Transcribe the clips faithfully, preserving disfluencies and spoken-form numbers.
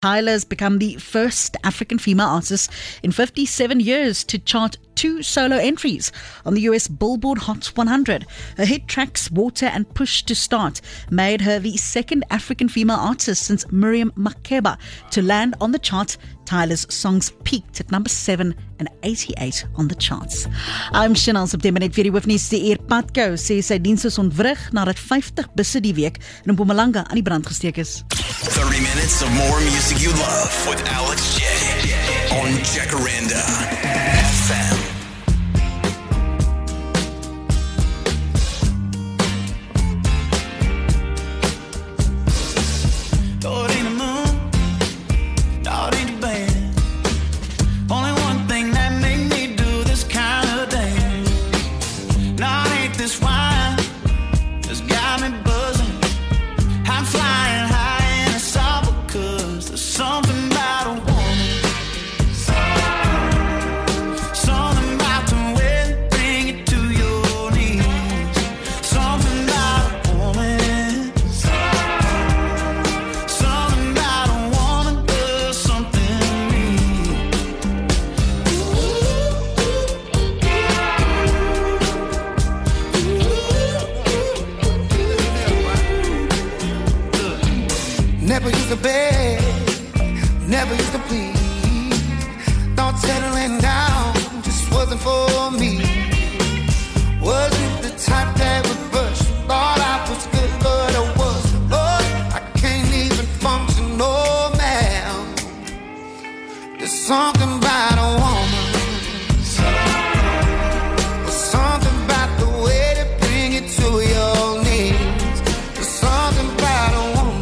Tyla's become the first African female artist in fifty-seven years to chart two solo entries on the U S Billboard Hot one hundred. Her hit tracks Water and Push to Start made her the second African female artist since Miriam Makeba to land on the chart. Tyla's songs peaked at number seven and eighty-eight on the charts. I'm Chanel September net vir die hoofnuus. Die Airpadco sê sy diens is ontwrig nadat fifty busse die week in Mpumalanga aan die brand gesteek is. thirty minutes of more music you love with Alex J on Jacaranda F M. Never used to beg, never used to please. Thought settling down just wasn't for me. Wasn't the type that would push. Thought I was good, but I was. Lord, I can't even function, no man. There's something about a woman. There's something about the way to bring it to your knees. There's something about a woman.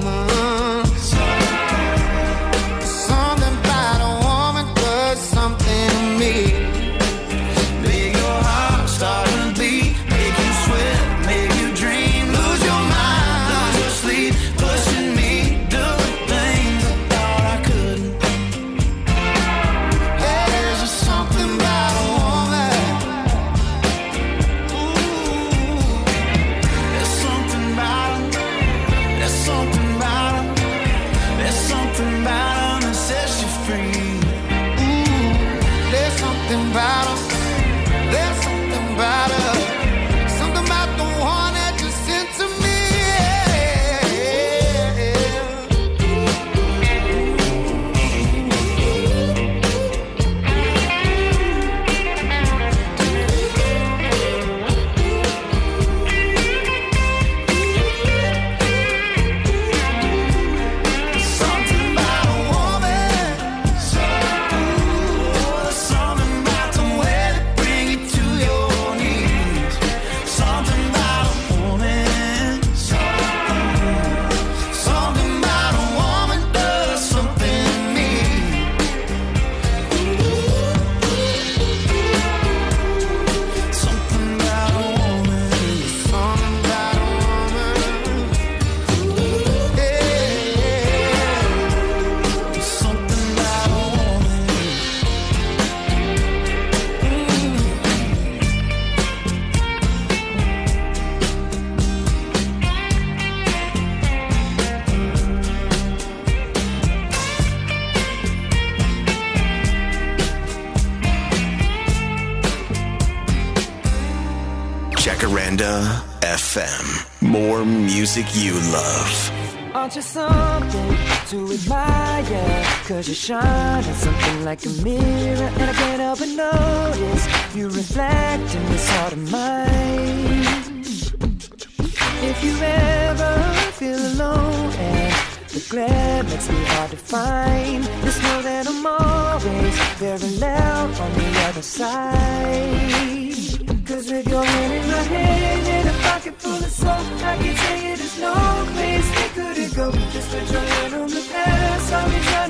Jacaranda F M. More music you love. Aren't you something to admire? Cause you shine at something like a mirror, and I can't help but notice you reflect in this heart of mine. If you ever feel alone and the glare makes me hard to find, just know that I'm always very loud on the other side. Cause with your hand in my hand and a pocket full of soul, I can tell you there's no place we couldn't go. Just put your hand on the past, I'll be trying